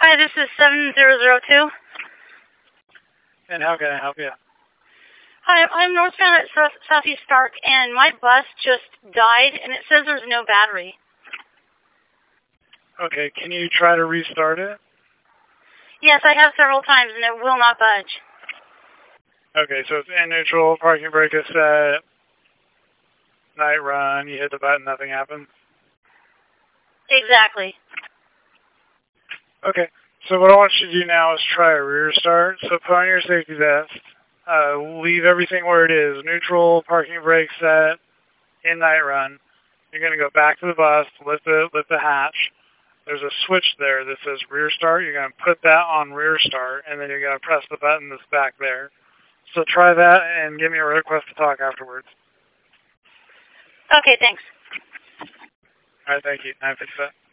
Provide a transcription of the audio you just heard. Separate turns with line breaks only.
Hi, this is 7002.
And how can I help you?
Hi, I'm northbound at Southeast Stark, and my bus just died, and it says there's no battery.
Okay, can you try to restart it?
Yes, I have several times, and it will not budge.
Okay, so it's in neutral, parking brake is set, night run, you hit the button, nothing happens?
Exactly.
Okay, so what I want you to do now is try a rear start. So put on your safety vest, leave everything where it is, neutral, parking brake set, in night run. You're going to go back to the bus, lift the hatch. There's a switch there that says rear start. You're going to put that on rear start, and then you're going to press the button that's back there. So try that and give me a request to talk afterwards.
Okay, thanks.
All right, thank you. 957.